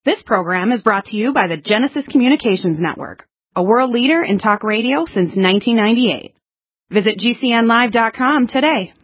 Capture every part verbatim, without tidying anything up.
This program is brought to you by the Genesis Communications Network, a world leader in talk radio since nineteen ninety-eight. Visit G C N live dot com today.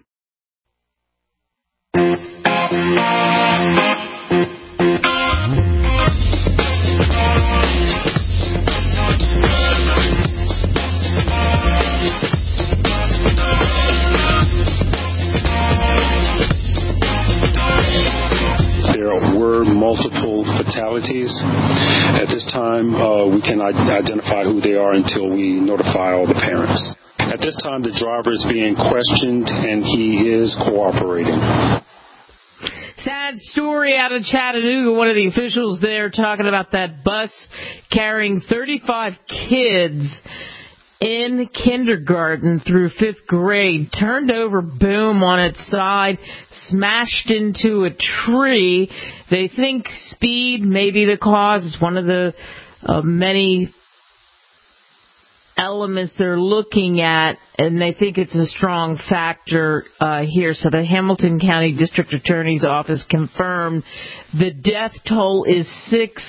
There were multiple fatalities. At this time, uh, we cannot identify who they are until we notify all the parents. At this time, the driver is being questioned, and he is cooperating. Sad story out of Chattanooga. One of the officials there talking about that bus carrying thirty-five kids in kindergarten through fifth grade, turned over, boom, on its side, smashed into a tree. They think speed may be the cause. It's one of the uh, many elements they're looking at, and they think it's a strong factor uh, here. So the Hamilton County District Attorney's Office confirmed the death toll is six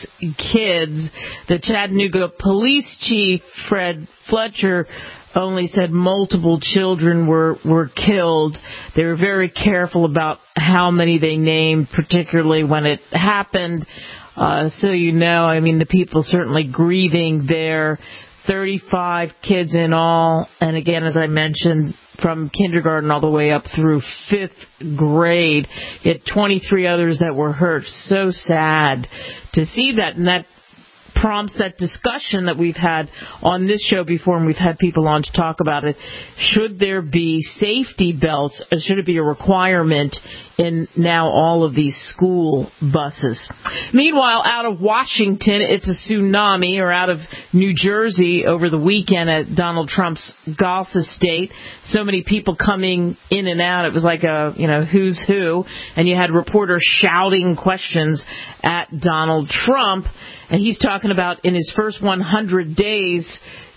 kids. The Chattanooga Police Chief, Fred Fletcher, only said multiple children were, were killed. They were very careful about how many they named, particularly when it happened. Uh, so you know, I mean, the people certainly grieving there. thirty-five kids in all, and again, as I mentioned, from kindergarten all the way up through fifth grade. You had twenty-three others that were hurt. So sad to see that, and that prompts that discussion that we've had on this show before, and we've had people on to talk about it. Should there be safety belts? Or should it be a requirement in now all of these school buses? Meanwhile, out of Washington, it's a tsunami, or out of New Jersey over the weekend at Donald Trump's golf estate. So many people coming in and out. It was like a, you know, who's who. And you had reporters shouting questions at Donald Trump. And he's talking about in his first one hundred days,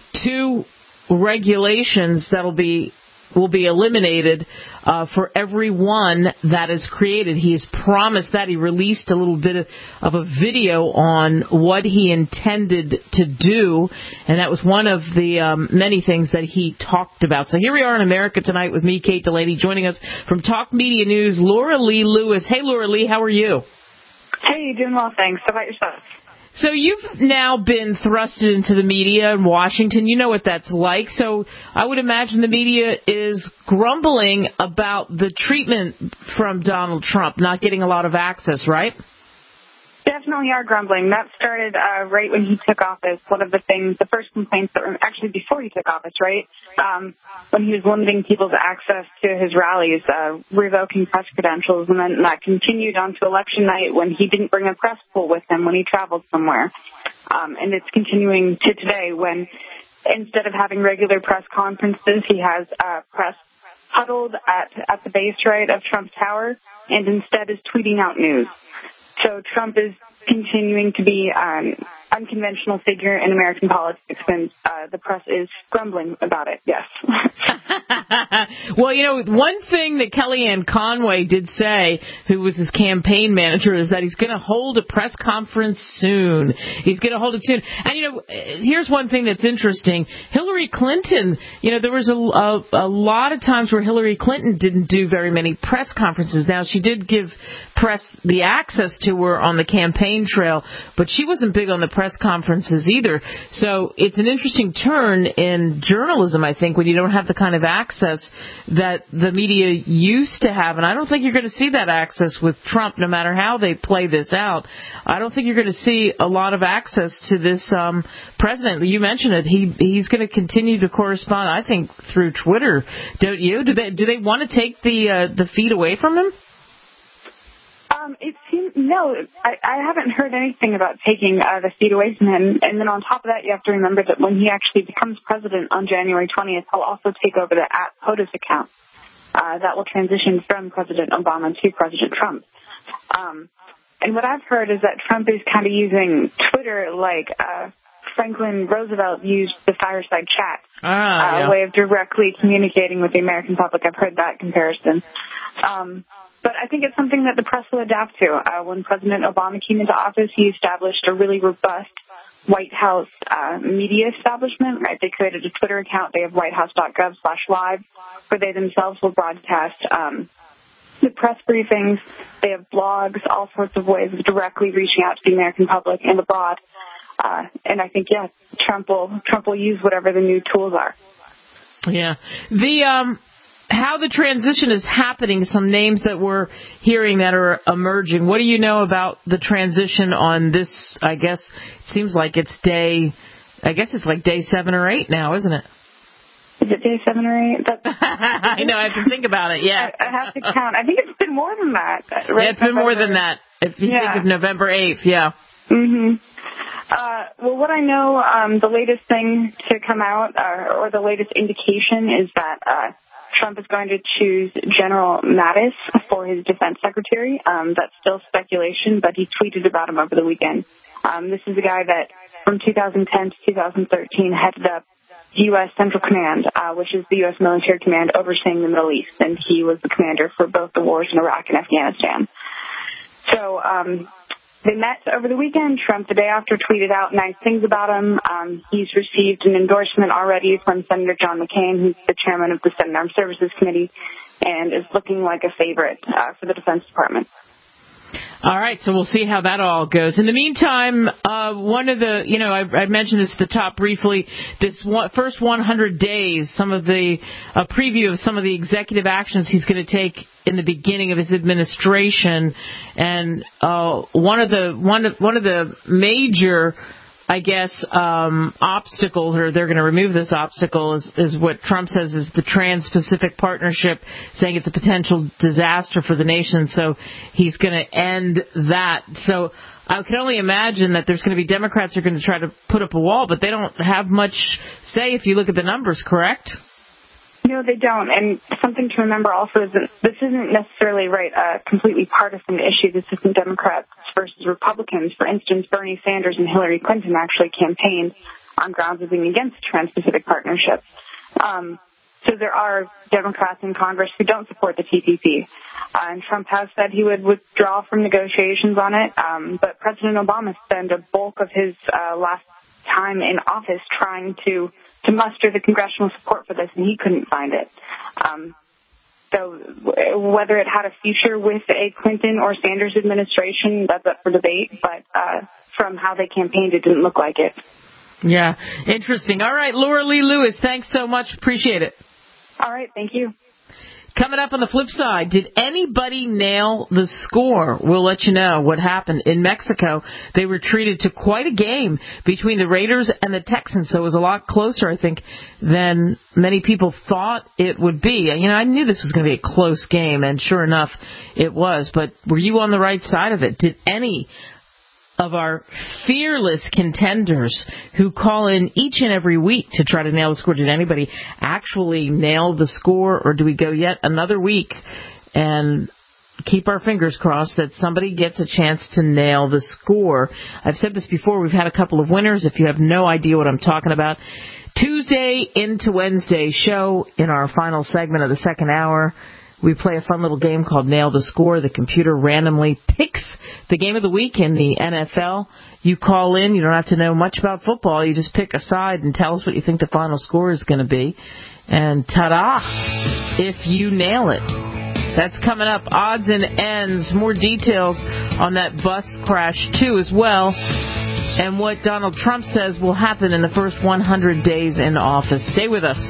two regulations that'll be will be eliminated uh, for every one that is created. He has promised that. He released a little bit of, of a video on what he intended to do, and that was one of the um, many things that he talked about. So here we are in America Tonight with me, Kate Delaney, joining us from Talk Media News, Laura Lee Lewis. Hey, Laura Lee, how are you? Hey, doing well, thanks. How about yourself? So you've now been thrusted into the media in Washington. You know what that's like. So I would imagine the media is grumbling about the treatment from Donald Trump, not getting a lot of access, right? Definitely are grumbling. That started uh, right when he took office. One of the things, the first complaints that were actually before he took office, right, um, when he was limiting people's access to his rallies, uh, revoking press credentials, and then that continued on to election night when he didn't bring a press pool with him when he traveled somewhere. Um, and it's continuing to today when instead of having regular press conferences, he has uh, press huddled at, at the base, right, of Trump Tower, and instead is tweeting out news. So Trump is continuing to be an um, unconventional figure in American politics, and uh, the press is grumbling about it, yes. Well, you know, one thing that Kellyanne Conway did say, who was his campaign manager, is that he's going to hold a press conference soon. He's going to hold it soon. And, you know, here's one thing that's interesting. Hillary Clinton, you know, there was a, a, a lot of times where Hillary Clinton didn't do very many press conferences. Now, she did give press the access to her on the campaign trail, but she wasn't big on the press conferences either. So it's an interesting turn in journalism, I think, when you don't have the kind of access that the media used to have. And I don't think you're going to see that access with Trump, no matter how they play this out. I don't think you're going to see a lot of access to this um, president. You mentioned it. He he's going to continue to correspond, I think, through Twitter. Don't you? Do they do they want to take the uh, the feed away from him? Um, it seems, no, I, I haven't heard anything about taking uh, the seat away from him. And then on top of that, you have to remember that when he actually becomes president on January twentieth, he'll also take over the at POTUS account. Uh, that will transition from President Obama to President Trump. Um, and what I've heard is that Trump is kind of using Twitter like uh, Franklin Roosevelt used the fireside chat, ah, uh, yeah. way of directly communicating with the American public. I've heard that comparison. Um but I think it's something that the press will adapt to. Uh, when President Obama came into office, he established a really robust White House uh, media establishment, right? They created a Twitter account. They have whitehouse.gov slash live, where they themselves will broadcast um, the press briefings. They have blogs, all sorts of ways of directly reaching out to the American public and abroad. Uh, and I think, yeah, Trump will Trump will use whatever the new tools are. Yeah. The um, how the transition is happening, some names that we're hearing that are emerging. What do you know about the transition on this? I guess it seems like it's day, I guess it's like day seven or eight now, isn't it? Is it day seven or eight? That's, I know, I have to think about it, yeah. I, I have to count. I think it's been more than that. Right? Yeah, it's been more than that. If you yeah. think of November eighth, yeah. Mm-hmm. Uh, well, what I know, um, the latest thing to come out, uh, or the latest indication is that uh, Trump is going to choose General Mattis for his defense secretary. Um, that's still speculation, but he tweeted about him over the weekend. Um, this is a guy that from two thousand ten to two thousand thirteen headed up U S Central Command, uh, which is the U S military command overseeing the Middle East, and he was the commander for both the wars in Iraq and Afghanistan. So, um, they met over the weekend. Trump, the day after, tweeted out nice things about him. Um, he's received an endorsement already from Senator John McCain, who's the chairman of the Senate Armed Services Committee, and is looking like a favorite uh, for the Defense Department. All right, so we'll see how that all goes. In the meantime, uh, one of the, you know, I, I mentioned this at the top briefly, this one, first one hundred days, some of the, a preview of some of the executive actions he's going to take in the beginning of his administration. And uh, one of the, one of, one of the major, I guess, um, obstacles, or they're going to remove this obstacle, is, is what Trump says is the Trans-Pacific Partnership, saying it's a potential disaster for the nation. So he's going to end that. So I can only imagine that there's going to be Democrats who are going to try to put up a wall, but they don't have much say if you look at the numbers, correct? No, they don't. And something to remember also is that this isn't necessarily, right, a completely partisan issue. This isn't Democrats versus Republicans. For instance, Bernie Sanders and Hillary Clinton actually campaigned on grounds of being against the Trans-Pacific Partnership. Um, so there are Democrats in Congress who don't support the T P P. Uh, and Trump has said he would withdraw from negotiations on it. Um, but President Obama spent a bulk of his uh, last time in office trying to to muster the congressional support for this, and he couldn't find it. Um, so whether it had a future with a Clinton or Sanders administration, that's up for debate, but uh, from how they campaigned, it didn't look like it. Yeah, interesting. All right, Laura Lee Lewis, thanks so much. Appreciate it. All right, thank you. Coming up on the flip side, did anybody nail the score? We'll let you know what happened. In Mexico, they were treated to quite a game between the Raiders and the Texans, so it was a lot closer, I think, than many people thought it would be. You know, I knew this was going to be a close game, and sure enough, it was. But were you on the right side of it? Did any of our fearless contenders who call in each and every week to try to nail the score, did anybody actually nail the score, or do we go yet another week and keep our fingers crossed that somebody gets a chance to nail the score? I've said this before, we've had a couple of winners. If you have no idea what I'm talking about, Tuesday into Wednesday show, in our final segment of the second hour, we play a fun little game called Nail the Score. The computer randomly picks the game of the week in the N F L. You call in. You don't have to know much about football. You just pick a side and tell us what you think the final score is going to be. And ta-da, if you nail it. That's coming up. Odds and ends. More details on that bus crash, too, as well. And what Donald Trump says will happen in the first one hundred days in office. Stay with us.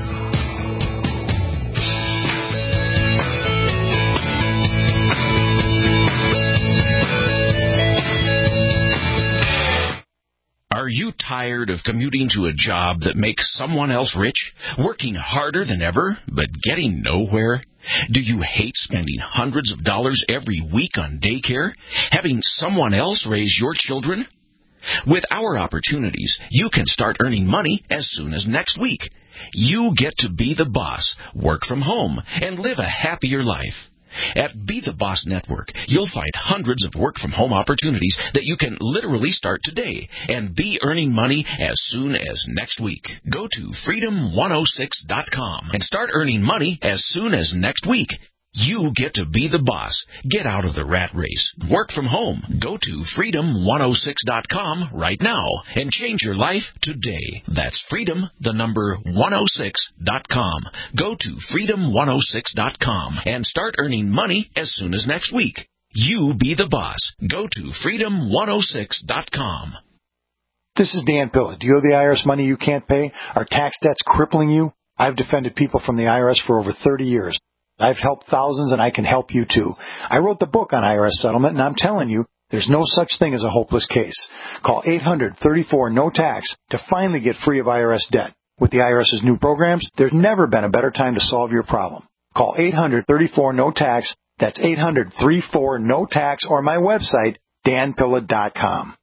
Are you tired of commuting to a job that makes someone else rich, working harder than ever, but getting nowhere? Do you hate spending hundreds of dollars every week on daycare, having someone else raise your children? With our opportunities, you can start earning money as soon as next week. You get to be the boss, work from home, and live a happier life. At Be the Boss Network, you'll find hundreds of work-from-home opportunities that you can literally start today and be earning money as soon as next week. Go to freedom one oh six dot com and start earning money as soon as next week. You get to be the boss. Get out of the rat race. Work from home. Go to freedom one oh six dot com right now and change your life today. That's freedom, the number one oh six dot com. Go to freedom one oh six dot com and start earning money as soon as next week. You be the boss. Go to freedom one oh six dot com. This is Dan Pilla. Do you owe the I R S money you can't pay? Are tax debts crippling you? I've defended people from the I R S for over thirty years. I've helped thousands, and I can help you, too. I wrote the book on I R S settlement, and I'm telling you, there's no such thing as a hopeless case. Call eight hundred, thirty-four, no tax to finally get free of I R S debt. With the I R S's new programs, there's never been a better time to solve your problem. Call eight hundred, thirty-four, no tax. That's eight hundred, thirty-four, no tax, or my website, dan pilla dot com.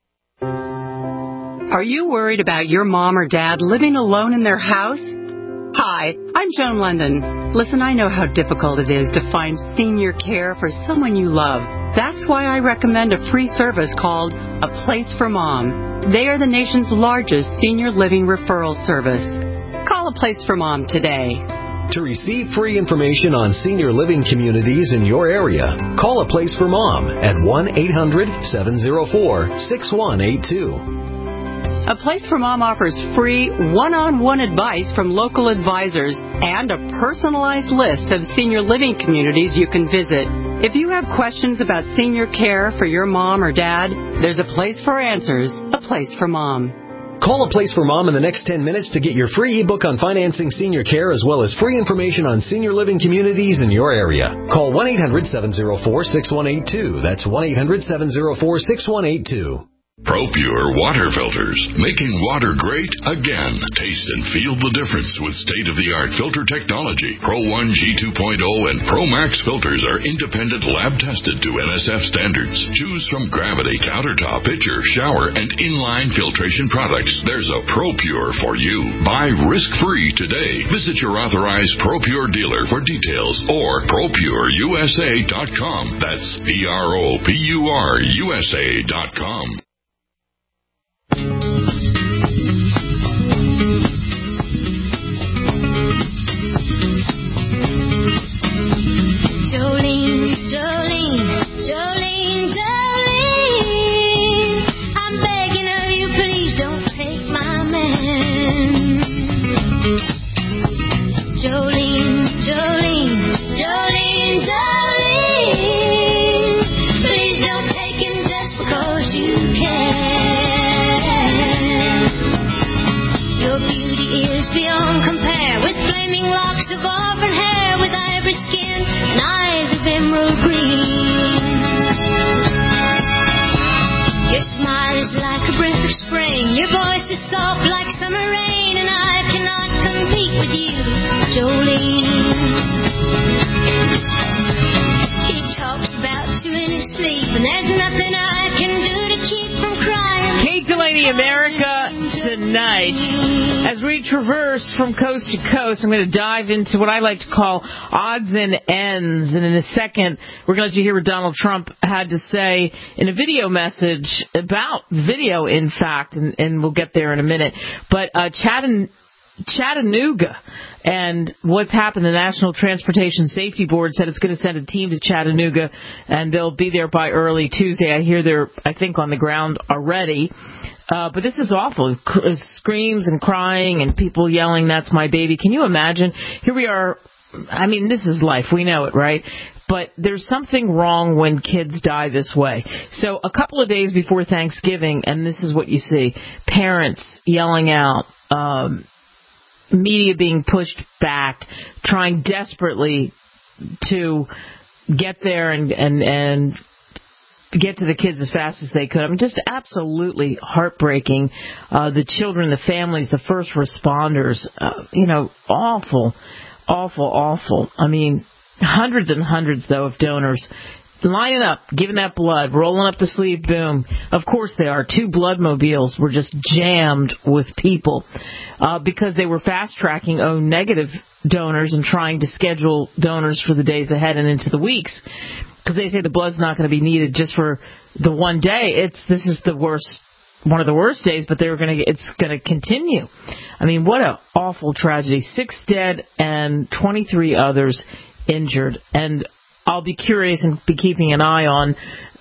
Are you worried about your mom or dad living alone in their house? Hi, I'm Joan London. Listen, I know how difficult it is to find senior care for someone you love. That's why I recommend a free service called A Place for Mom. They are the nation's largest senior living referral service. Call A Place for Mom today. To receive free information on senior living communities in your area, call A Place for Mom at one eight hundred, seven oh four, six one eight two. A Place for Mom offers free one-on-one advice from local advisors and a personalized list of senior living communities you can visit. If you have questions about senior care for your mom or dad, there's a place for answers, A Place for Mom. Call A Place for Mom in the next ten minutes to get your free ebook on financing senior care as well as free information on senior living communities in your area. Call one eight hundred, seven oh four, six one eight two. That's one eight hundred, seven oh four, six one eight two. ProPure water filters, making water great again. Taste and feel the difference with state-of-the-art filter technology. Pro one G two point oh and Pro Max filters are independent lab-tested to N S F standards. Choose from Gravity, Countertop, Pitcher, Shower, and Inline filtration products. There's a ProPure for you. Buy risk-free today. Visit your authorized ProPure dealer for details or pro pure U S A dot com. That's P R O P U R U S A dot com. Jolene, Jolene, Jolene, Jolene, I'm begging of you, please don't take my man. Jolene, Jolene, Jolene, Jolene, please don't take him just because you can. Your beauty is beyond compare, with flaming locks of auburn hair, with ivory skin and eyes of emerald green. Your smile is like a breath of spring, your voice is soft like summer rain, and I cannot compete with you, Jolene. He talks about you in his sleep, and there's nothing I can do to keep from crying. Kate Delaney, America Tonight. As we traverse from coast to coast, I'm going to dive into what I like to call odds and ends. And in a second, we're going to let you hear what Donald Trump had to say in a video message about video, in fact, and, and we'll get there in a minute. But uh, Chattanooga. Chattanooga and what's happened, the National Transportation Safety Board said it's going to send a team to Chattanooga, and they'll be there by early Tuesday. I hear they're, I think, on the ground already. Uh, but this is awful. C- screams and crying and people yelling, "That's my baby." Can you imagine? Here we are. I mean, this is life. We know it, right? But there's something wrong when kids die this way. So a couple of days before Thanksgiving, and this is what you see, parents yelling out, um, media being pushed back, trying desperately to get there and, and, and get to the kids as fast as they could. I mean, just absolutely heartbreaking. Uh, the children, the families, the first responders, uh, you know, awful, awful, awful. I mean, hundreds and hundreds, though, of donors lining up, giving that blood, rolling up the sleeve, boom. Of course they are. Two blood mobiles were just jammed with people uh, because they were fast-tracking O negative donors and trying to schedule donors for the days ahead and into the weeks, because they say the blood's not going to be needed just for the one day. It's this is the worst, one of the worst days, but they're going to it's going to continue. I mean, what an awful tragedy. Six dead and twenty-three others injured. And I'll be curious and be keeping an eye on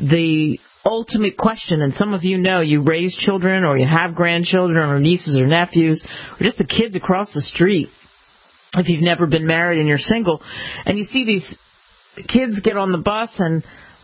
the ultimate question. And some of you know you raise children or you have grandchildren or nieces or nephews or just the kids across the street. If you've never been married and you're single, and you see these kids get on the bus, and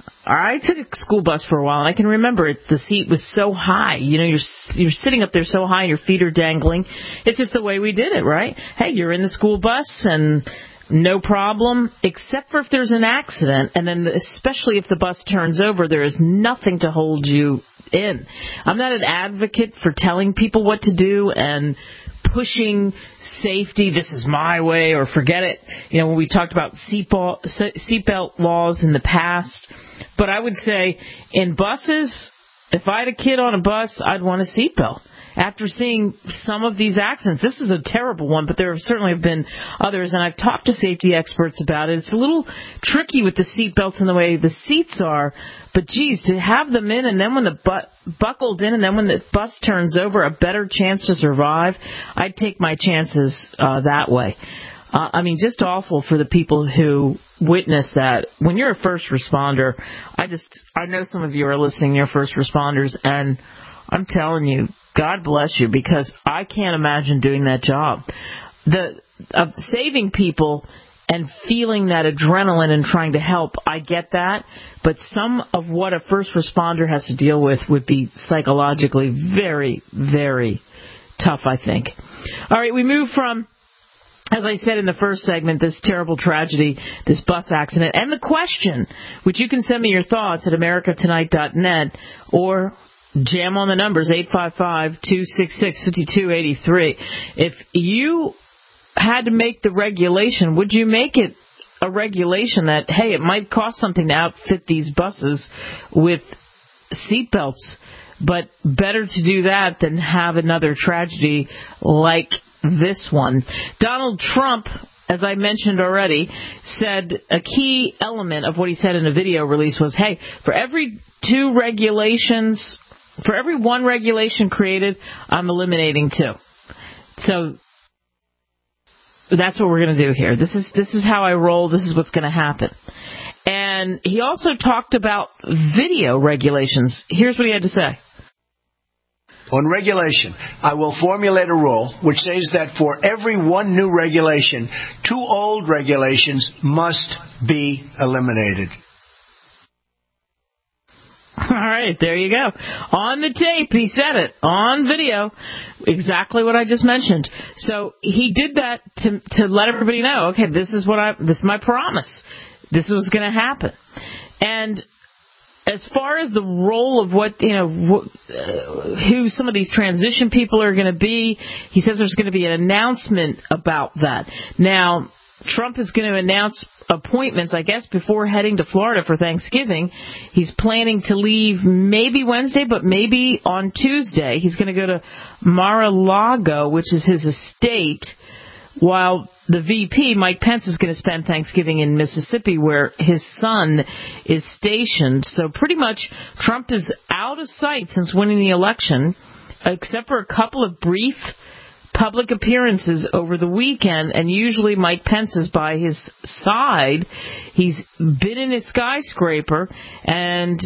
I took a school bus for a while, and I can remember it. The seat was so high. You know, you're you're sitting up there so high, and your feet are dangling. It's just the way we did it, right? Hey, you're in the school bus, and no problem, except for if there's an accident, and then especially if the bus turns over, there is nothing to hold you in. I'm not an advocate for telling people what to do and pushing safety, this is my way, or forget it. You know, when we talked about seatbelt, seatbelt laws in the past. But I would say in buses, if I had a kid on a bus, I'd want a seatbelt. After seeing some of these accidents, this is a terrible one, but there certainly have been others, and I've talked to safety experts about it. It's a little tricky with the seatbelts and the way the seats are, but geez, to have them in and then when the bu- buckled in and then when the bus turns over, a better chance to survive, I'd take my chances uh, that way. Uh, I mean, just awful for the people who witness that. When you're a first responder, I just, I know some of you are listening, you're first responders, and I'm telling you, God bless you, because I can't imagine doing that job. The of saving people and feeling that adrenaline and trying to help, I get that. But some of what a first responder has to deal with would be psychologically very, very tough, I think. All right, we move from, as I said in the first segment, this terrible tragedy, this bus accident, and the question, which you can send me your thoughts at america tonight dot net or jam on the numbers, eight five five, two six six, five two eight three. If you had to make the regulation, would you make it a regulation that, hey, it might cost something to outfit these buses with seatbelts, but better to do that than have another tragedy like this one? Donald Trump, as I mentioned already, said a key element of what he said in a video release was, hey, for every two regulations, for every one regulation created, I'm eliminating two. So that's what we're going to do here. This is this is how I roll. This is what's going to happen. And he also talked about video regulations. Here's what he had to say. On regulation, I will formulate a rule which says that for every one new regulation, two old regulations must be eliminated. All right, there you go. On the tape, he said it. On video, exactly what I just mentioned. So he did that to to let everybody know, okay, this is what I this is my promise. This is what's going to happen. And as far as the role of what, you know, wh- uh, who some of these transition people are going to be, he says there's going to be an announcement about that. Now, Trump is going to announce appointments, I guess, before heading to Florida for Thanksgiving. He's planning to leave maybe Wednesday, but maybe on Tuesday. He's going to go to Mar-a-Lago, which is his estate, while the V P, Mike Pence, is going to spend Thanksgiving in Mississippi, where his son is stationed. So pretty much Trump is out of sight since winning the election, except for a couple of brief public appearances over the weekend, and usually Mike Pence is by his side. He's been in his skyscraper and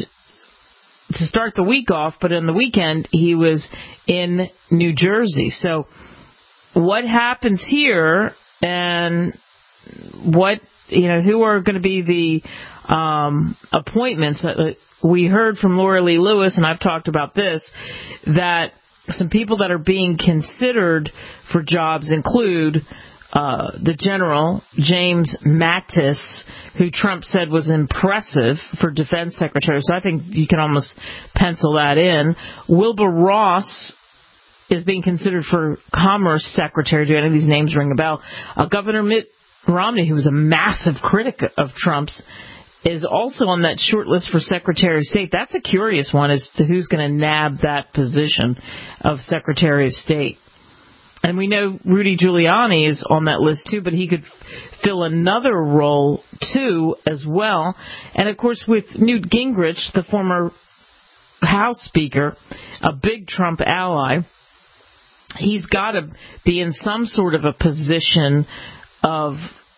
to start the week off, but on the weekend he was in New Jersey. So what happens here and what, you know, who are going to be the um, appointments? We heard from Laura Lee Lewis, and I've talked about this, that some people that are being considered for jobs include uh, the General James Mattis, who Trump said was impressive for defense secretary. So I think you can almost pencil that in. Wilbur Ross is being considered for Commerce Secretary. Do any of these names ring a bell? Uh, Governor Mitt Romney, who was a massive critic of Trump's, is also on that short list for Secretary of State. That's a curious one as to who's going to nab that position of Secretary of State. And we know Rudy Giuliani is on that list too, but he could fill another role too as well. And of course with Newt Gingrich, the former House Speaker, a big Trump ally, he's got to be in some sort of a position of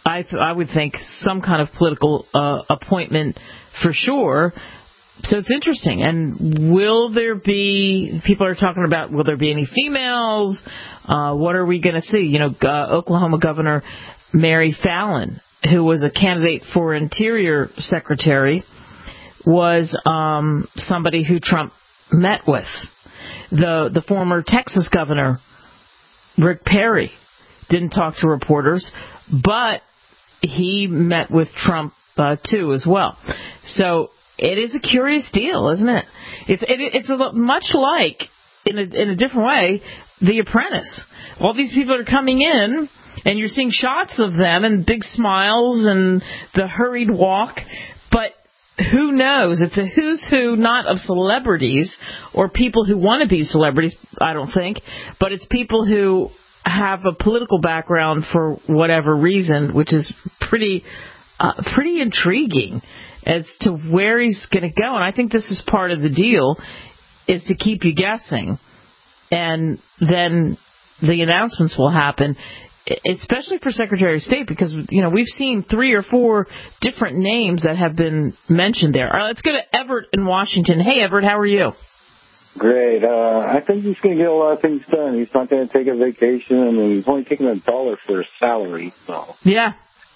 I th- I would think some kind of political uh, appointment for sure. So it's interesting. And will there be, people are talking about, will there be any females? Uh, what are we going to see? You know, uh, Oklahoma Governor Mary Fallin, who was a candidate for Interior Secretary, was um, somebody who Trump met with. The the former Texas governor, Rick Perry, didn't talk to reporters, but he met with Trump uh, too as well. So it is a curious deal, isn't it? It's it, it's a, much like, in a, in a different way, The Apprentice. All these people are coming in, and you're seeing shots of them and big smiles and the hurried walk, but who knows? It's a who's who, not of celebrities or people who want to be celebrities, I don't think, but it's people who have a political background for whatever reason, which is pretty uh, pretty intriguing as to where he's going to go. And I think this is part of the deal, is to keep you guessing. And then the announcements will happen, especially for Secretary of State, because, you know, we've seen three or four different names that have been mentioned there. All right, let's go to Everett in Washington. Hey, Everett, how are you? Great. Uh, I think he's going to get a lot of things done. He's not going to take a vacation, and he's only taking a dollar for his salary. So. Yeah.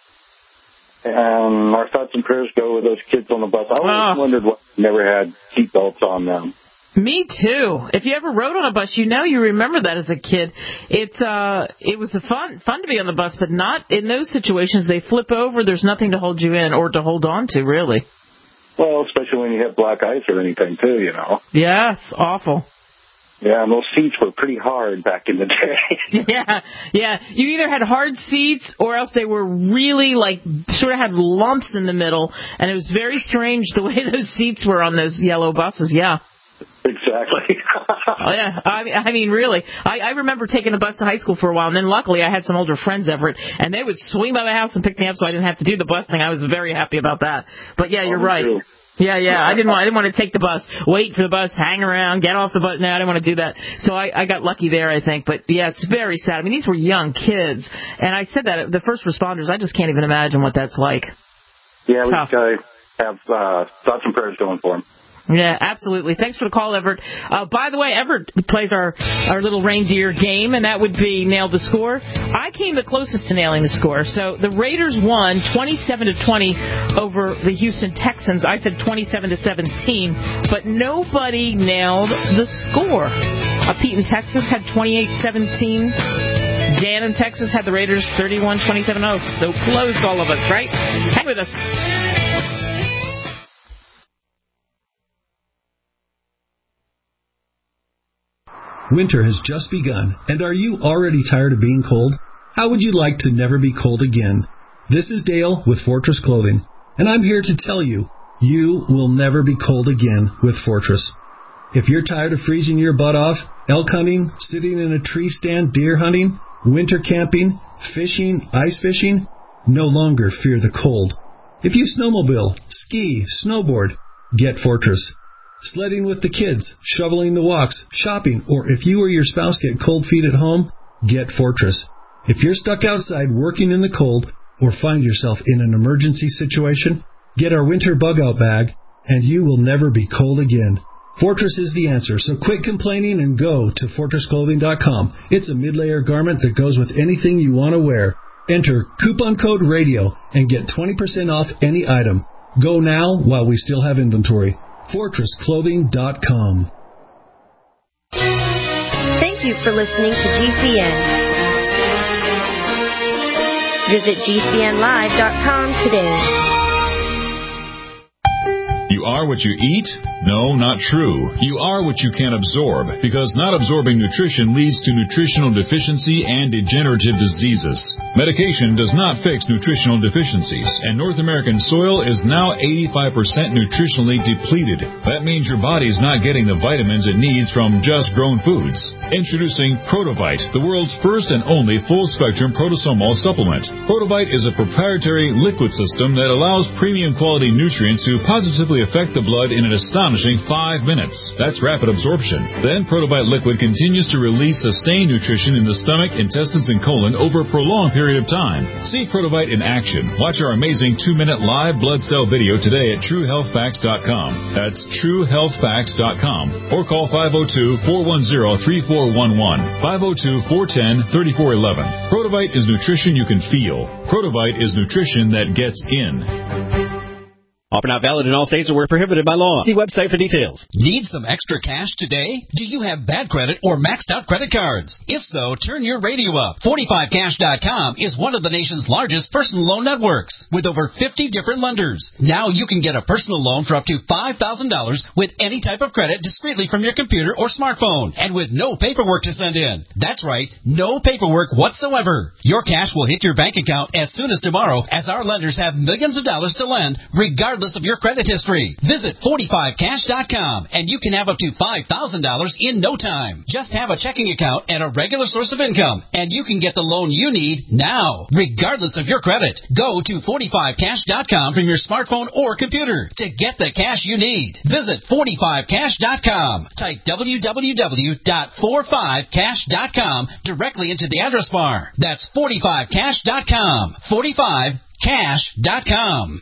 And our thoughts and prayers go with those kids on the bus. I always oh. wondered why they never had seatbelts on them. Me too. If you ever rode on a bus, you know you remember that as a kid. It uh, it was a fun fun to be on the bus, but not in those situations. They flip over. There's nothing to hold you in or to hold on to, really. Well, especially when you hit black ice or anything, too, you know. Yes, awful. Yeah, and those seats were pretty hard back in the day. yeah, yeah. You either had hard seats or else they were really, like, sort of had lumps in the middle, and it was very strange the way those seats were on those yellow buses, yeah. Exactly. oh, yeah, I, I mean, really. I, I remember taking a bus to high school for a while, and then luckily I had some older friends, Everett, and they would swing by the house and pick me up so I didn't have to do the bus thing. I was very happy about that. But, yeah, you're oh, right. Too. Yeah, yeah, I didn't want I didn't want to take the bus, wait for the bus, hang around, get off the bus. No, I didn't want to do that. So I, I got lucky there, I think. But, yeah, it's very sad. I mean, these were young kids. And I said that, the first responders, I just can't even imagine what that's like. Yeah, we Tough. Uh, have uh, thoughts and prayers going for them. Yeah, absolutely. Thanks for the call, Everett. Uh, by the way, Everett plays our, our little reindeer game, and that would be nail the score. I came the closest to nailing the score. So the Raiders won twenty-seven to twenty over the Houston Texans. I said twenty-seven to seventeen, but nobody nailed the score. Uh, Pete in Texas had twenty-eight seventeen. Dan in Texas had the Raiders thirty-one twenty-seven. Oh, so close, all of us, right? Hang with us. Winter has just begun, and are you already tired of being cold? How would you like to never be cold again? This is Dale with Fortress Clothing, and I'm here to tell you, you will never be cold again with Fortress. If you're tired of freezing your butt off, elk hunting, sitting in a tree stand, deer hunting, winter camping, fishing, ice fishing, no longer fear the cold. If you snowmobile, ski, snowboard, get Fortress. Sledding with the kids, shoveling the walks, shopping, or if you or your spouse get cold feet at home, get Fortress. If you're stuck outside working in the cold or find yourself in an emergency situation, get our winter bug-out bag, and you will never be cold again. Fortress is the answer, so quit complaining and go to fortress clothing dot com. It's a mid-layer garment that goes with anything you want to wear. Enter coupon code RADIO and get twenty percent off any item. Go now while we still have inventory. fortress clothing dot com. Thank you for listening to G C N. Visit G C N live dot com today. You are what you eat? No, not true. You are what you can absorb, because not absorbing nutrition leads to nutritional deficiency and degenerative diseases. Medication does not fix nutritional deficiencies, and North American soil is now eighty-five percent nutritionally depleted. That means your body's not getting the vitamins it needs from just grown foods. Introducing Protovite, the world's first and only full-spectrum protosomal supplement. Protovite is a proprietary liquid system that allows premium quality nutrients to positively affect the blood in an astonishing astonishing five minutes. That's rapid absorption. Then Protobite liquid continues to release sustained nutrition in the stomach, intestines, and colon over a prolonged period of time. See Protobite in action. Watch our amazing two-minute live blood cell video today at true health facts dot com. That's true health facts dot com. Or call five oh two, four one zero, three four one one, five oh two, four one zero, three four one one. Protobite is nutrition you can feel. Protobite is nutrition that gets in. Offer not valid in all states or where prohibited by law. See website for details. Need some extra cash today? Do you have bad credit or maxed out credit cards? If so, turn your radio up. forty-five cash dot com is one of the nation's largest personal loan networks with over fifty different lenders. Now you can get a personal loan for up to five thousand dollars with any type of credit discreetly from your computer or smartphone and with no paperwork to send in. That's right, no paperwork whatsoever. Your cash will hit your bank account as soon as tomorrow, as our lenders have millions of dollars to lend regardless of your credit history. Visit forty-five cash dot com and you can have up to five thousand dollars in no time. Just have a checking account and a regular source of income and you can get the loan you need now, regardless of your credit. Go to forty-five cash dot com from your smartphone or computer to get the cash you need. Visit forty-five cash dot com. Type w w w dot forty-five cash dot com directly into the address bar. That's forty-five cash dot com. forty-five cash dot com.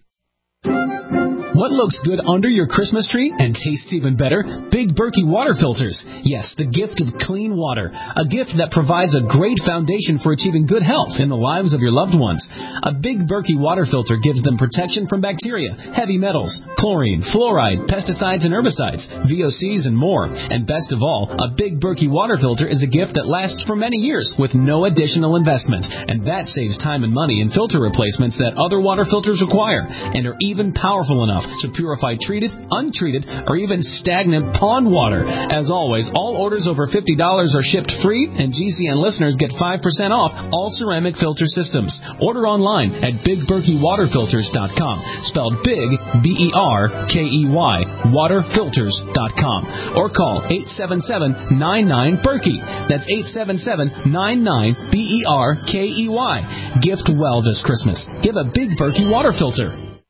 What looks good under your Christmas tree and tastes even better? Big Berkey water filters. Yes, the gift of clean water. A gift that provides a great foundation for achieving good health in the lives of your loved ones. A Big Berkey water filter gives them protection from bacteria, heavy metals, chlorine, fluoride, pesticides and herbicides, V O Cs and more. And best of all, a Big Berkey water filter is a gift that lasts for many years with no additional investment. And that saves time and money in filter replacements that other water filters require and are even powerful enough to purify treated, untreated, or even stagnant pond water. As always, all orders over fifty dollars are shipped free, and G C N listeners get five percent off all ceramic filter systems. Order online at big berkey water filters dot com, spelled big, B E R K E Y, water filters dot com. Or call eight seven seven, nine nine, Berkey. That's eight seven seven, nine nine, B E R K E Y. Gift well this Christmas. Give a Big Berkey water filter.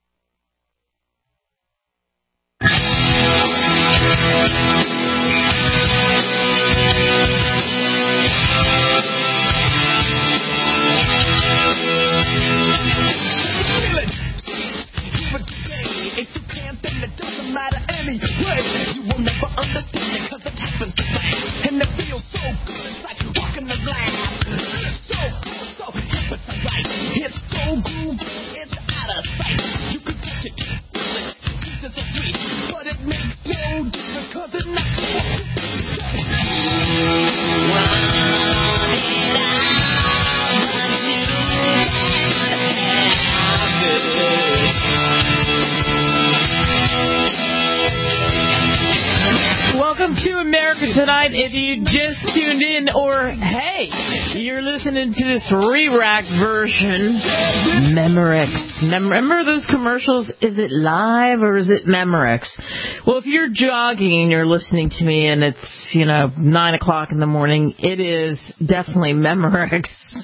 Tonight, if you just tuned in, or hey, you're listening to this re-rack version, Memorex. Mem- remember those commercials? Is it live or is it Memorex? Well, if you're jogging and you're listening to me and it's, you know, nine o'clock in the morning, it is definitely Memorex.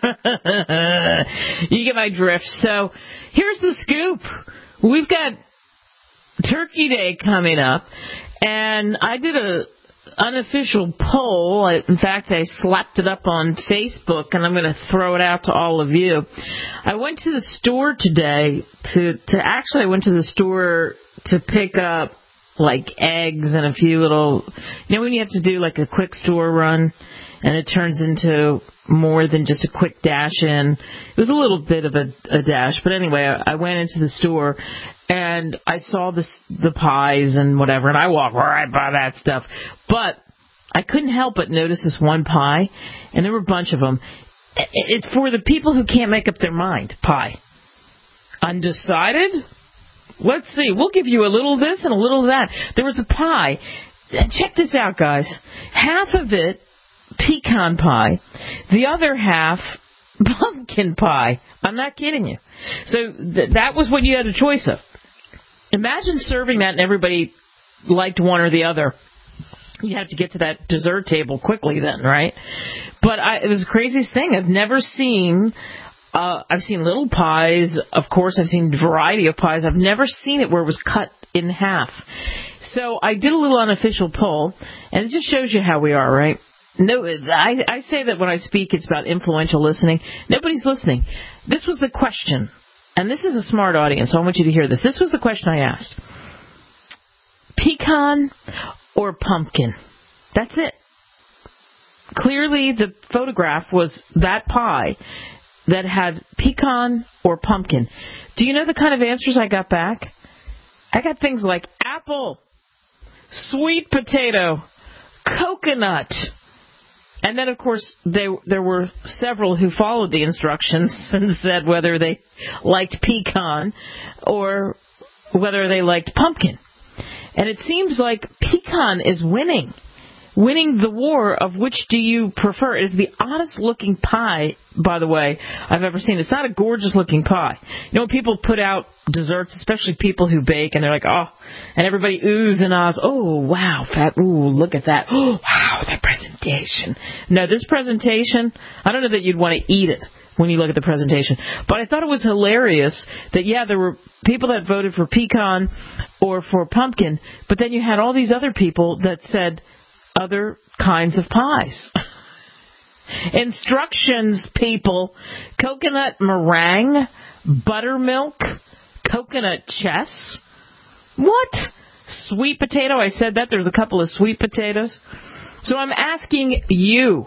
You get my drift. So here's the scoop. We've got Turkey Day coming up, and I did a unofficial poll. In fact, I slapped it up on Facebook, and I'm going to throw it out to all of you. I went to the store today to, to actually I went to the store to pick up like eggs and a few little, you know when you have to do like a quick store run and it turns into more than just a quick dash in. It was a little bit of a, a dash, but anyway, I, I went into the store and I saw this, the pies and whatever, and I walked right by that stuff. But I couldn't help but notice this one pie, and there were a bunch of them. It's for the people who can't make up their mind, pie. Undecided? Let's see. We'll give you a little of this and a little of that. There was a pie. Check this out, guys. Half of it, pecan pie. The other half, pumpkin pie. I'm not kidding you. So th- that was what you had a choice of. Imagine serving that and everybody liked one or the other. You have to get to that dessert table quickly then, right? But I, it was the craziest thing. I've never seen Uh, I've seen little pies. Of course, I've seen a variety of pies. I've never seen it where it was cut in half. So I did a little unofficial poll, and it just shows you how we are, right? No, I, I say that when I speak, it's about influential listening. Nobody's listening. This was the question, and this is a smart audience, so I want you to hear this. This was the question I asked. Pecan or pumpkin? That's it. Clearly, the photograph was that pie that had pecan or pumpkin. Do you know the kind of answers I got back? I got things like apple, sweet potato, coconut. And then, of course, they, there were several who followed the instructions and said whether they liked pecan or whether they liked pumpkin. And it seems like pecan is winning. Winning the war of which do you prefer. It is the oddest-looking pie, by the way, I've ever seen. It's not a gorgeous-looking pie. You know, when people put out desserts, especially people who bake, and they're like, oh, and everybody oohs and ahs, oh, wow, fat, ooh, look at that. Oh, wow, that presentation. No, this presentation, I don't know that you'd want to eat it when you look at the presentation. But I thought it was hilarious that, yeah, there were people that voted for pecan or for pumpkin, but then you had all these other people that said other kinds of pies. Instructions, people. Coconut meringue, buttermilk, coconut chess. What? Sweet potato? I said that. There's a couple of sweet potatoes. So I'm asking you,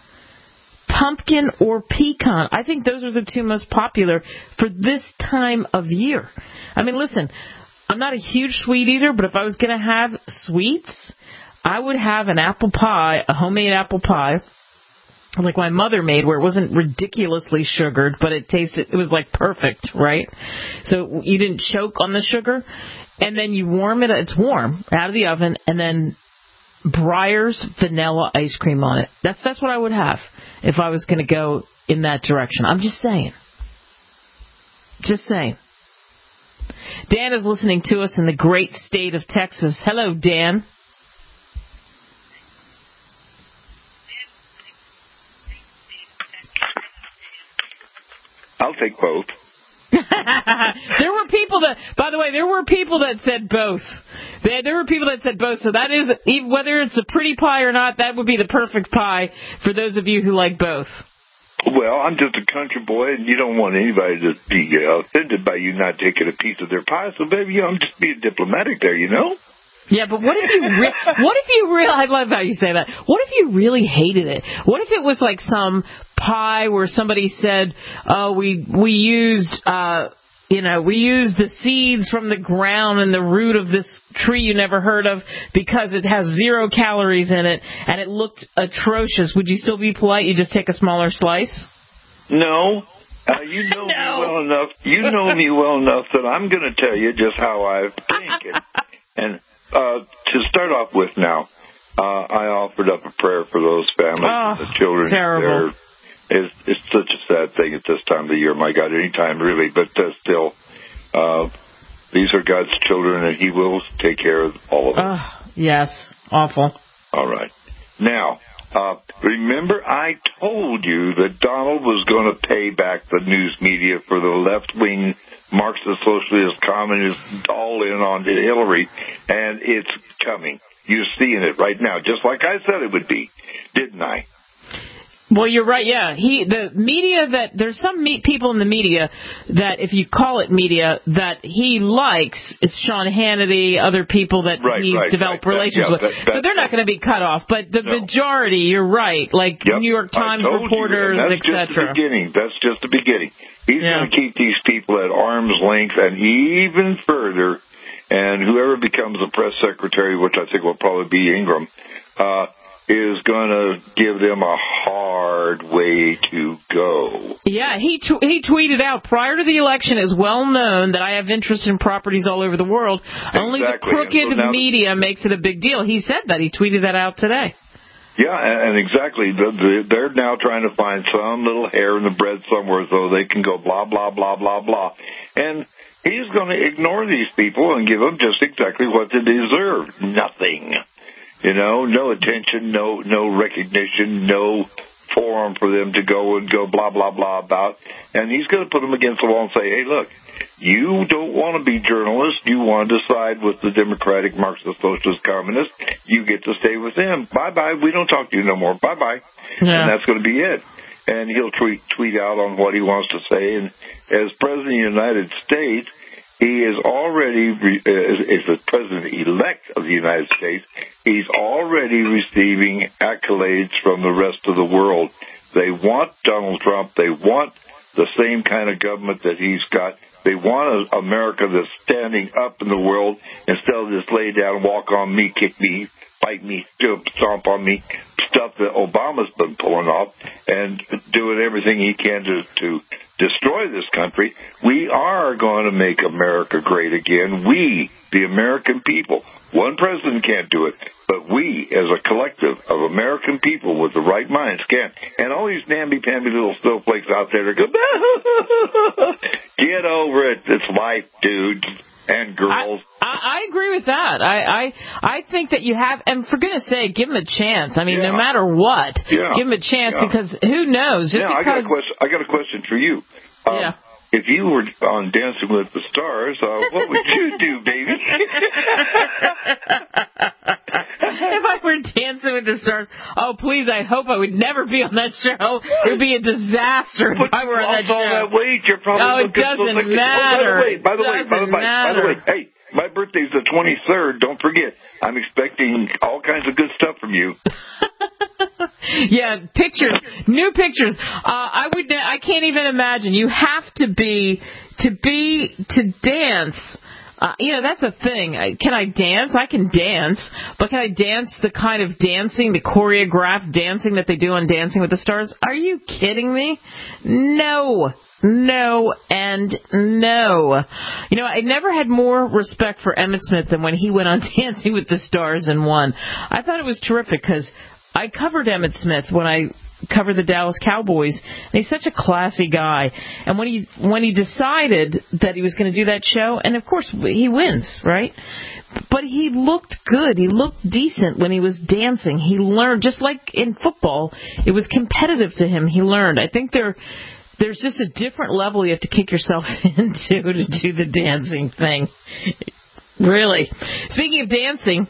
pumpkin or pecan? I think those are the two most popular for this time of year. I mean, listen, I'm not a huge sweet eater, but if I was going to have sweets, I would have an apple pie, a homemade apple pie, like my mother made, where it wasn't ridiculously sugared, but it tasted, it was like perfect, right? So you didn't choke on the sugar, and then you warm it, it's warm, out of the oven, and then Breyer's vanilla ice cream on it. That's that's what I would have if I was going to go in that direction. I'm just saying. Just saying. Dan is listening to us in the great state of Texas. Hello, Dan. I'll take both. There were people that, by the way, there were people that said both. There, there were people that said both. So that is, whether it's a pretty pie or not, that would be the perfect pie for those of you who like both. Well, I'm just a country boy, and you don't want anybody to be uh, offended by you not taking a piece of their pie. So, baby, you know, I'm just being diplomatic there, you know? Yeah, but what if you re- what if you really, I love how you say that. What if you really hated it? What if it was like some pie where somebody said, "Oh, we we used uh you know, we used the seeds from the ground and the root of this tree you never heard of because it has zero calories in it and it looked atrocious." Would you still be polite? You just take a smaller slice? No. Uh, you know no. me well enough. You know me well enough that I'm going to tell you just how I think. And, and Uh, to start off with now, uh, I offered up a prayer for those families oh, and the children. Terrible. It's, it's such a sad thing at this time of the year. My God, any time really, but uh, still, uh, these are God's children, and He will take care of all of them. Uh, yes, awful. All right. Now, uh, remember I told you that Donald was going to pay back the news media for the left-wing Marxist, socialist, communist, all in on Hillary, and it's coming. You're seeing it right now, just like I said it would be, didn't I? Well, you're right, yeah. He, the media that, there's some me- people in the media that, if you call it media, that he likes, is Sean Hannity, other people that right, he's right, developed right. relations that, yeah, with. that, that, so they're not going to be cut off. But the no. majority, you're right, like yep, New York Times reporters, et cetera. That's just the beginning. That's just the beginning. He's yeah. going to keep these people at arm's length and even further. And whoever becomes the press secretary, which I think will probably be Ingram, uh, is going to give them a hard way to go. Yeah, he t- he tweeted out prior to the election, it's well known that I have interest in properties all over the world. Exactly. Only the crooked so media makes it a big deal. He said that. He tweeted that out today. Yeah, and, and exactly. The, the, they're now trying to find some little hair in the bread somewhere so they can go blah, blah, blah, blah, blah. And he's going to ignore these people and give them just exactly what they deserve. Nothing. You know, no attention, no no recognition, no forum for them to go and go blah, blah, blah about. And he's going to put them against the wall and say, hey, look, you don't want to be journalists. You want to side with the Democratic, Marxist, Socialist, Communists. You get to stay with them. Bye-bye. We don't talk to you no more. Bye-bye. Yeah. And that's going to be it. And he'll tweet, tweet out on what he wants to say. And as President of the United States, he is already, uh, as the President-elect of the United States, he's already receiving accolades from the rest of the world. They want Donald Trump. They want the same kind of government that he's got. They want an America that's standing up in the world instead of just lay down, walk on me, kick me, bite me, stomp on me, stuff that Obama's been pulling off and doing everything he can to, to destroy this country. We are going to make America great again. We, the American people. One president can't do it, but we, as a collective of American people with the right minds, can. And all these namby-pamby little snowflakes out there that go, get over it. It's life, dudes and girls. I, I, I agree with that. I, I I think that you have, and for goodness sake, give him a chance. I mean, yeah. no matter what, yeah. give him a chance yeah. because who knows? Just now, because... I got a question. I got a question for you. Um, yeah. If you were on Dancing with the Stars, uh, what would you do, baby? If I were Dancing with the Stars, oh, please, I hope I would never be on that show. It would be a disaster if I were on that show. all that weight, you're probably oh, it doesn't so matter. Oh, by the way, by the way, by the way, by the way, hey, my birthday's the twenty-third. Don't forget, I'm expecting all kinds of good stuff from you. Yeah, pictures, new pictures. Uh, I would, I can't even imagine. You have to be to be to dance. Uh, you know, that's a thing. Can I dance? I can dance, but can I dance the kind of dancing, the choreographed dancing that they do on Dancing with the Stars? Are you kidding me? No. No and no. You know, I never had more respect for Emmitt Smith than when he went on Dancing with the Stars and won. I thought it was terrific because I covered Emmitt Smith when I covered the Dallas Cowboys. And he's such a classy guy. And when he when he decided that he was going to do that show, and of course he wins, right? But he looked good. He looked decent when he was dancing. He learned, just like in football, it was competitive to him. He learned. I think there... There's just a different level you have to kick yourself into to do the dancing thing. Really. Speaking of dancing,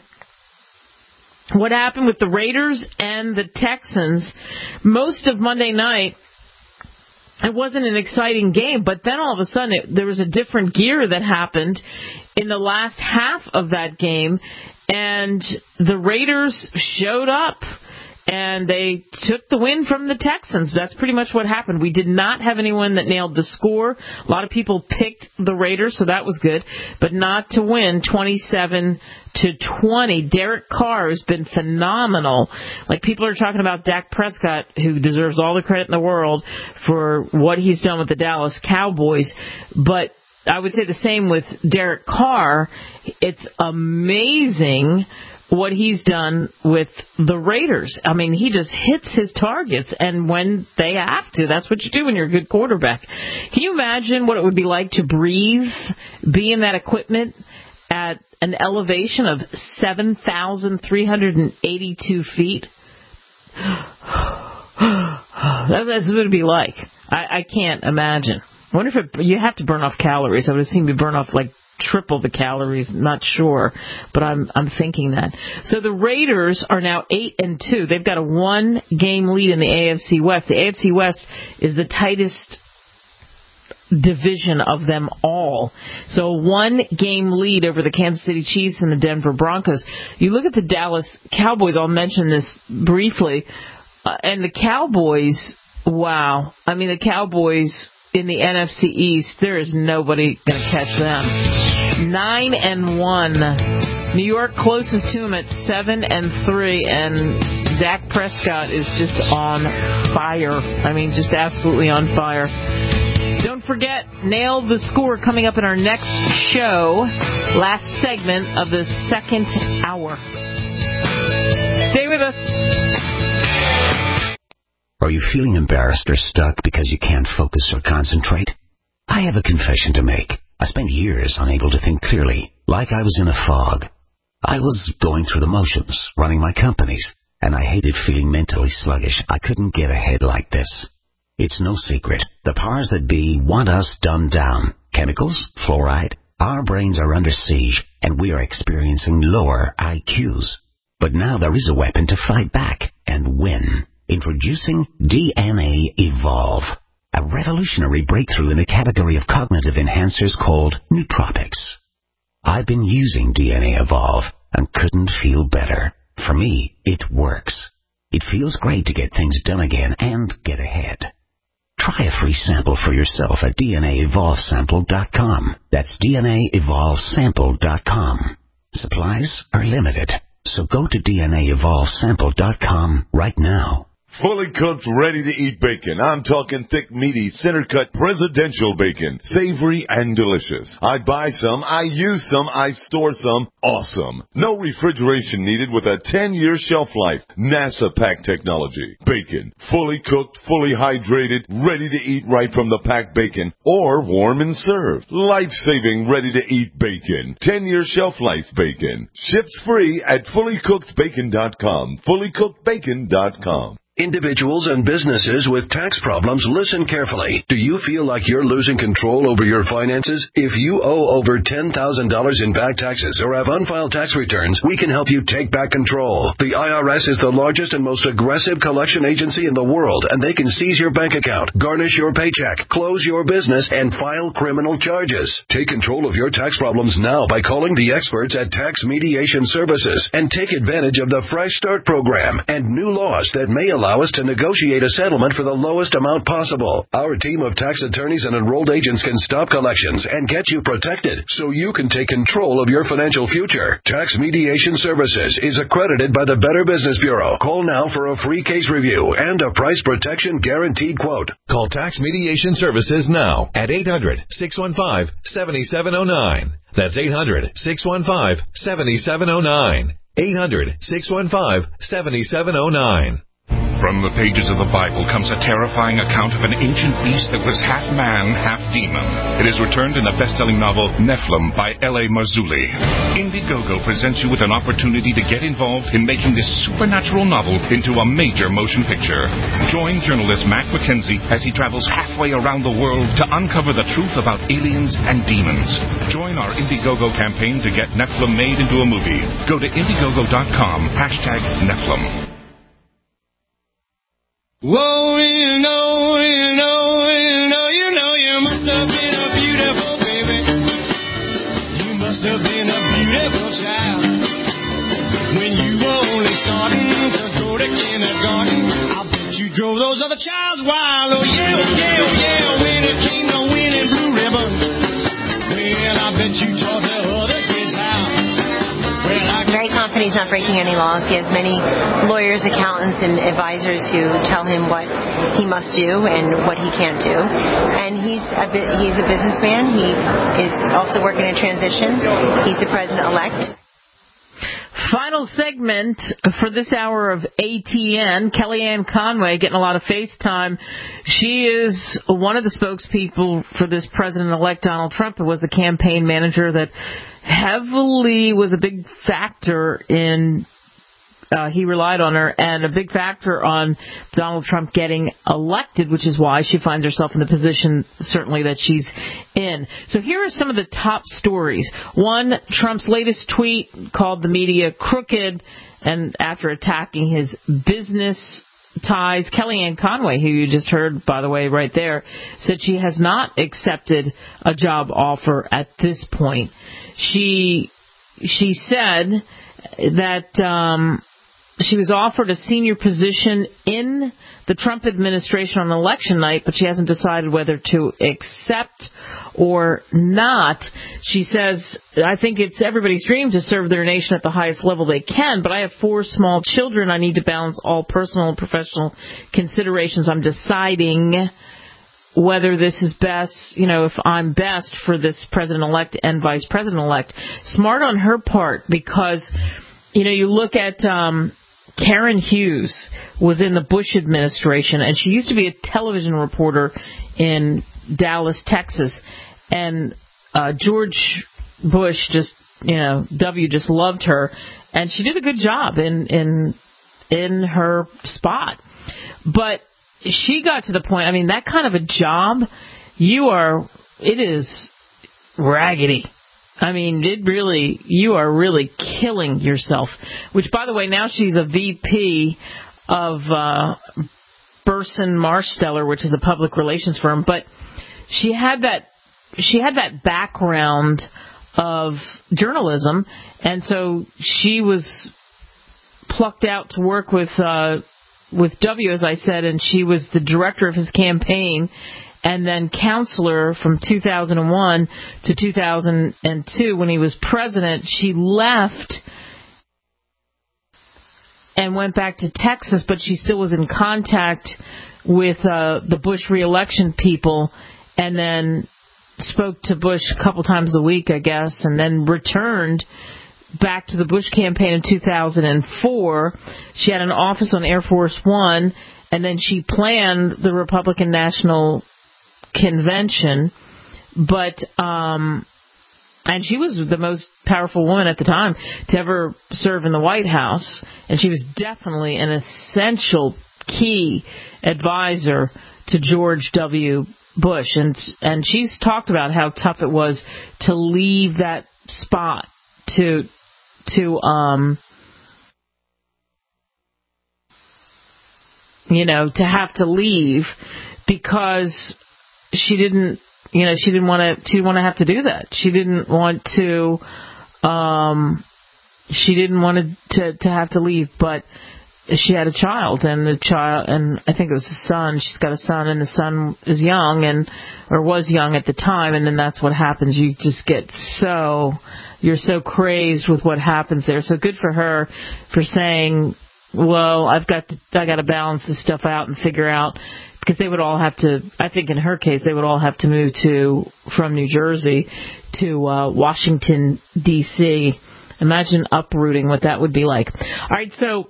what happened with the Raiders and the Texans, most of Monday night, it wasn't an exciting game, but then all of a sudden it, there was a different gear that happened in the last half of that game, and the Raiders showed up. And they took the win from the Texans. That's pretty much what happened. We did not have anyone that nailed the score. A lot of people picked the Raiders, so that was good. But not to win twenty-seven to twenty. Derek Carr has been phenomenal. Like, people are talking about Dak Prescott, who deserves all the credit in the world for what he's done with the Dallas Cowboys. But I would say the same with Derek Carr. It's amazing what he's done with the Raiders. I mean, he just hits his targets, and when they have to, that's what you do when you're a good quarterback. Can you imagine what it would be like to breathe, be in that equipment at an elevation of seven thousand three hundred eighty-two feet? That's what it would be like. I, I can't imagine. I wonder if it, you have to burn off calories. I would assume you burn off like triple the calories, not sure, but I'm I'm thinking that. So the Raiders are now eight and two. They've got a one game lead in the A F C West. The A F C West is the tightest division of them all. So a one game lead over the Kansas City Chiefs and the Denver Broncos. You look at the Dallas Cowboys, I'll mention this briefly, uh, and the Cowboys, wow. I mean, the Cowboys in the N F C East, there is nobody going to catch them. Nine and one. New York closest to them at seven and three, and Dak Prescott is just on fire. I mean, just absolutely on fire. Don't forget, Nail the Score coming up in our next show, last segment of the second hour. Stay with us. Are you feeling embarrassed or stuck because you can't focus or concentrate? I have a confession to make. I spent years unable to think clearly, like I was in a fog. I was going through the motions, running my companies, and I hated feeling mentally sluggish. I couldn't get ahead like this. It's no secret. The powers that be want us dumbed down. Chemicals, fluoride. Our brains are under siege, and we are experiencing lower I Qs. But now there is a weapon to fight back and win. Introducing D N A Evolve, a revolutionary breakthrough in the category of cognitive enhancers called nootropics. I've been using D N A Evolve and couldn't feel better. For me, it works. It feels great to get things done again and get ahead. Try a free sample for yourself at D N A evolve sample dot com. That's D N A evolve sample dot com. Supplies are limited, so go to D N A evolve sample dot com right now. Fully cooked, ready-to-eat bacon. I'm talking thick, meaty, center-cut presidential bacon. Savory and delicious. I buy some, I use some, I store some. Awesome. No refrigeration needed with a ten-year shelf life. NASA pack technology. Bacon. Fully cooked, fully hydrated, ready to eat right from the packed bacon. Or warm and served. Life-saving, ready-to-eat bacon. ten-year shelf life bacon. Ships free at fully cooked bacon dot com. fully cooked bacon dot com. Individuals and businesses with tax problems, listen carefully. Do you feel like you're losing control over your finances? If you owe over ten thousand dollars in back taxes or have unfiled tax returns, we can help you take back control. The I R S is the largest and most aggressive collection agency in the world, and they can seize your bank account, garnish your paycheck, close your business, and file criminal charges. Take control of your tax problems now by calling the experts at Tax Mediation Services and take advantage of the Fresh Start program and new laws that may allow allow us to negotiate a settlement for the lowest amount possible. Our team of tax attorneys and enrolled agents can stop collections and get you protected so you can take control of your financial future. Tax Mediation Services is accredited by the Better Business Bureau. Call now for a free case review and a price protection guaranteed quote. Call Tax Mediation Services now at eight hundred, six one five, seven seven zero nine. That's eight hundred, six one five, seven seven zero nine. eight hundred, six one five, seven seven zero nine. From the pages of the Bible comes a terrifying account of an ancient beast that was half man, half demon. It is returned in the best-selling novel Nephilim by L A Marzulli. Indiegogo presents you with an opportunity to get involved in making this supernatural novel into a major motion picture. Join journalist Mac McKenzie as he travels halfway around the world to uncover the truth about aliens and demons. Join our Indiegogo campaign to get Nephilim made into a movie. Go to Indiegogo dot com, hashtag Nephilim. Whoa, you know, you know, you know, you know, you must have been a beautiful baby. You must have been a beautiful child. When you were only starting to go to kindergarten, I bet you drove those other childs wild. Oh yeah, oh yeah, oh yeah, when it came to winning blue ribbon. Well, I bet you taught the other kids how. Well, I very confident he's not breaking any laws. He has many lawyers, accountants, and advisors who tell him what he must do and what he can't do. And he's a bit, he's a businessman. He is also working in transition. He's the president-elect. Final segment for this hour of A T N. Kellyanne Conway getting a lot of FaceTime. She is one of the spokespeople for this president-elect Donald Trump, who was the campaign manager that heavily was a big factor in Uh, he relied on her, and a big factor on Donald Trump getting elected, which is why she finds herself in the position, certainly, that she's in. So here are some of the top stories. One, Trump's latest tweet called the media crooked, and after attacking his business ties, Kellyanne Conway, who you just heard, by the way, right there, said she has not accepted a job offer at this point. She she said that um, she was offered a senior position in the Trump administration on election night, but she hasn't decided whether to accept or not. She says, I think it's everybody's dream to serve their nation at the highest level they can, but I have four small children. I need to balance all personal and professional considerations. I'm deciding whether this is best, you know, if I'm best for this president-elect and vice president-elect. Smart on her part, because, you know, you look at um, Karen Hughes was in the Bush administration, and she used to be a television reporter in Dallas, Texas, and uh, George Bush just, you know, W just loved her, and she did a good job in in in her spot. But she got to the point, I mean, that kind of a job, you are, it is raggedy. I mean, it really, you are really killing yourself. Which, by the way, now she's a V P of uh, Burson Marsteller, which is a public relations firm. But she had that, she had that background of journalism, and so she was plucked out to work with uh, with W, as I said, and she was the director of his campaign. And then counselor from two thousand one to two thousand two when he was president. She left and went back to Texas, but she still was in contact with uh, the Bush reelection people, and then spoke to Bush a couple times a week, I guess, and then returned back to the Bush campaign in two thousand four. She had an office on Air Force One, and then she planned the Republican National Convention, but um and she was the most powerful woman at the time to ever serve in the White House, and she was definitely an essential key advisor to George W. Bush, and and she's talked about how tough it was to leave that spot to to um you know to have to leave because she didn't, you know, she didn't want to. She didn't want to have to do that. She didn't want to. Um, she didn't want to, to to have to leave, but she had a child, and the child, and I think it was a son. She's got a son, and the son is young, and or was young at the time, and then that's what happens. You just get so you're so crazed with what happens there. So good for her for saying, well, I've got to, I got to balance this stuff out and figure out. Because they would all have to, I think in her case, they would all have to move to from New Jersey to uh, Washington, D C Imagine uprooting what that would be like. All right, so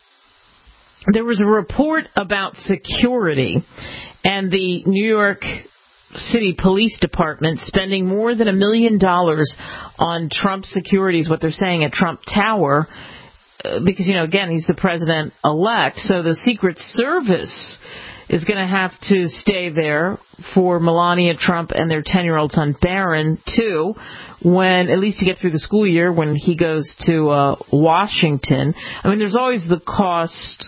there was a report about security, and the New York City Police Department spending more than a million dollars on Trump security is what they're saying at Trump Tower, because, you know, again, he's the president-elect, so the Secret Service is going to have to stay there for Melania Trump and their ten-year-old son Barron, too, when, at least to get through the school year, when he goes to uh, Washington. I mean, there's always the cost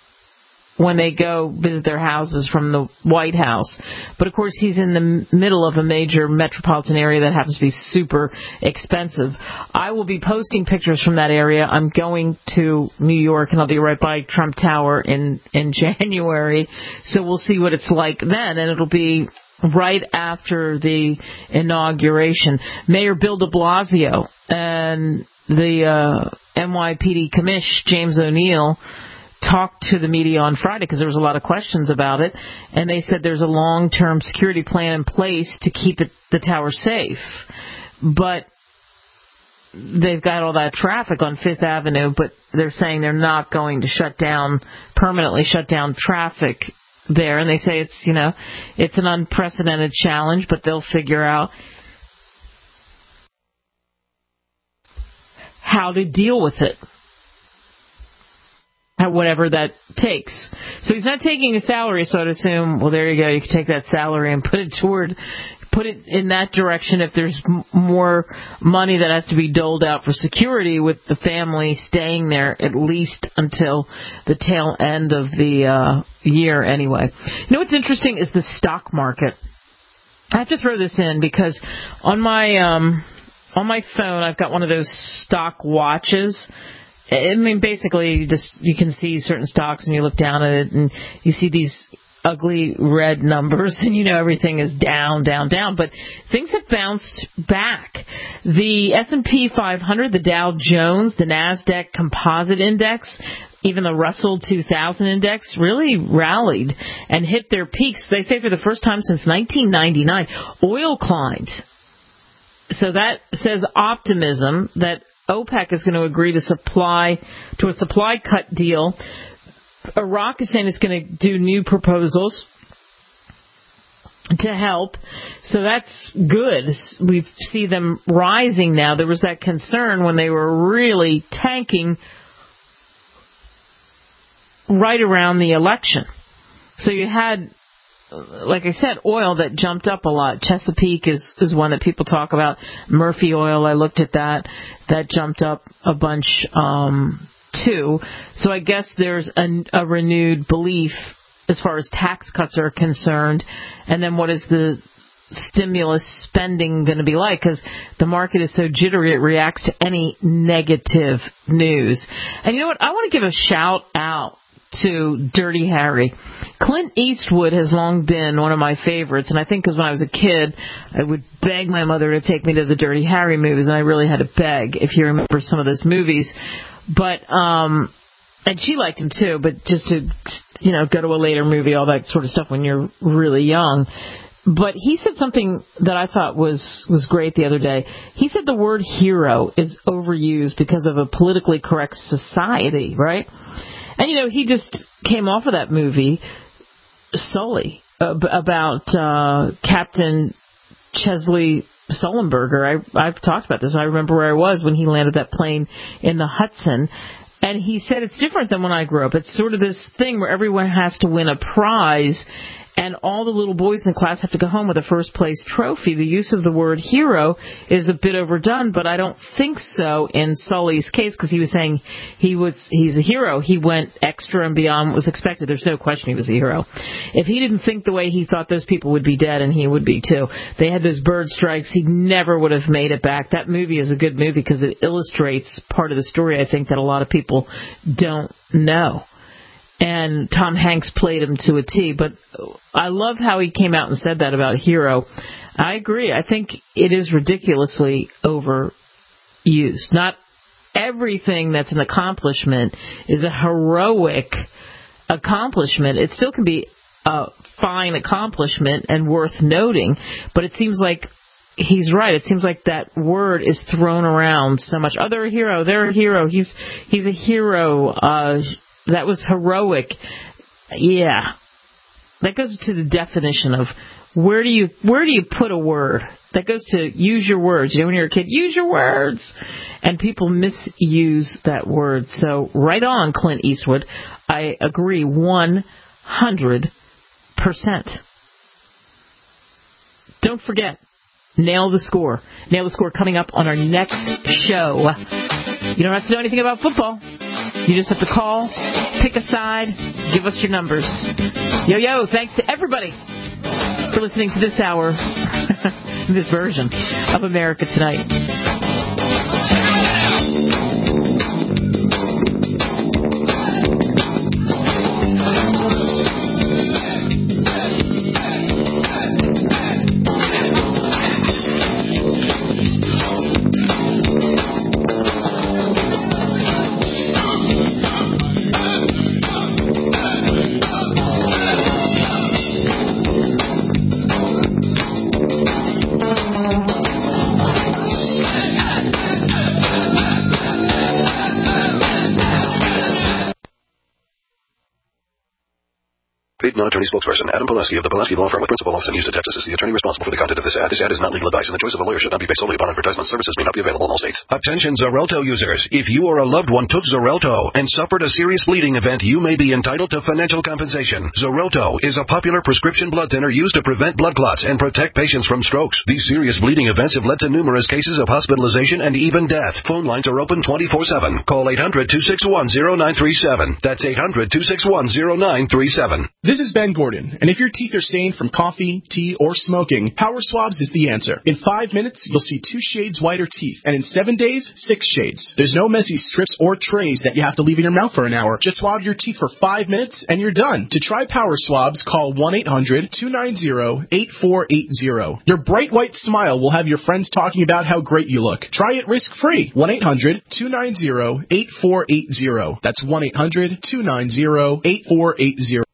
when they go visit their houses from the White House. But, of course, he's in the middle of a major metropolitan area that happens to be super expensive. I will be posting pictures from that area. I'm going to New York, and I'll be right by Trump Tower in, in January. So we'll see what it's like then, and it'll be right after the inauguration. Mayor Bill de Blasio and the uh, N Y P D commish, James O'Neill, talked to the media on Friday because there was a lot of questions about it, and they said there's a long-term security plan in place to keep it, the tower safe. But they've got all that traffic on Fifth Avenue, but they're saying they're not going to shut down, permanently shut down traffic there. And they say it's, you know, it's an unprecedented challenge, but they'll figure out how to deal with it. Whatever that takes. So he's not taking a salary, so I'd assume, well, there you go, you can take that salary and put it toward, put it in that direction if there's m- more money that has to be doled out for security, with the family staying there at least until the tail end of the uh, year anyway. You know what's interesting is the stock market. I have to throw this in because on my um, on my phone I've got one of those stock watches. I mean, basically, you just you can see certain stocks, and you look down at it, and you see these ugly red numbers, and you know everything is down, down, down. But things have bounced back. The S and P five hundred, the Dow Jones, the NASDAQ Composite Index, even the Russell two thousand Index really rallied and hit their peaks. They say for the first time since nineteen ninety-nine. Oil climbed. So that says optimism that OPEC is going to agree to supply to a supply cut deal. Iraq is saying it's going to do new proposals to help. So that's good. We see them rising now. There was that concern when they were really tanking right around the election. So you had, like I said, oil that jumped up a lot. Chesapeake is, is one that people talk about. Murphy Oil, I looked at that. That jumped up a bunch, um, too. So I guess there's a, a renewed belief as far as tax cuts are concerned. And then what is the stimulus spending going to be like? Because the market is so jittery, it reacts to any negative news. And you know what? I want to give a shout out to Dirty Harry. Clint Eastwood has long been one of my favorites, and I think because when I was a kid, I would beg my mother to take me to the Dirty Harry movies, and I really had to beg, if you remember some of those movies. But, um, and she liked him too, but just to, you know, go to a later movie, all that sort of stuff when you're really young. But he said something that I thought was, was great the other day. He said the word hero is overused because of a politically correct society, right? And, you know, he just came off of that movie, Sully, uh, about uh, Captain Chesley Sullenberger. I, I've talked about this. I remember where I was when he landed that plane in the Hudson. And he said it's different than when I grew up. It's sort of this thing where everyone has to win a prize, and all the little boys in the class have to go home with a first-place trophy. The use of the word hero is a bit overdone, but I don't think so in Sully's case, because he was saying he was he's a hero. He went extra and beyond what was expected. There's no question he was a hero. If he didn't think the way he thought those people would be dead, and he would be too. They had those bird strikes. He never would have made it back. That movie is a good movie because it illustrates part of the story, I think, that a lot of people don't know. And Tom Hanks played him to a T. But I love how he came out and said that about hero. I agree. I think it is ridiculously overused. Not everything that's an accomplishment is a heroic accomplishment. It still can be a fine accomplishment and worth noting. But it seems like he's right. It seems like that word is thrown around so much. Oh, they're a hero. They're a hero. He's, he's a hero. Uh, That was heroic. Yeah. That goes to the definition of where do you where do you put a word? That goes to use your words. You know, when you're a kid, use your words. And people misuse that word. So right on, Clint Eastwood. I agree one hundred percent. Don't forget, Nail the Score. Nail the Score coming up on our next show. You don't have to know anything about football. You just have to call, pick a side, give us your numbers. Yo, yo, thanks to everybody for listening to this hour, this version of America Tonight. Paid non-attorney spokesperson Adam Pulaski of the Pulaski Law Firm with principal office in Houston, Texas is the attorney responsible for the content of this ad. This ad is not legal advice, and the choice of a lawyer should not be based solely upon advertisement. Services may not be available in all states. Attention Xarelto users. If you or a loved one took Xarelto and suffered a serious bleeding event, you may be entitled to financial compensation. Xarelto is a popular prescription blood thinner used to prevent blood clots and protect patients from strokes. These serious bleeding events have led to numerous cases of hospitalization and even death. Phone lines are open twenty-four seven. Call eight hundred, two six one, zero nine three seven. That's eight hundred, two six one, zero nine three seven. This is Ben Gordon, and if your teeth are stained from coffee, tea, or smoking, Power Swabs is the answer. In five minutes, you'll see two shades whiter teeth, and in seven days, six shades. There's no messy strips or trays that you have to leave in your mouth for an hour. Just swab your teeth for five minutes, and you're done. To try Power Swabs, call one eight hundred, two nine zero, eight four eight zero. Your bright white smile will have your friends talking about how great you look. Try it risk-free. one eight hundred, two nine zero, eight four eight zero. That's one eight hundred, two nine zero, eight four eight zero.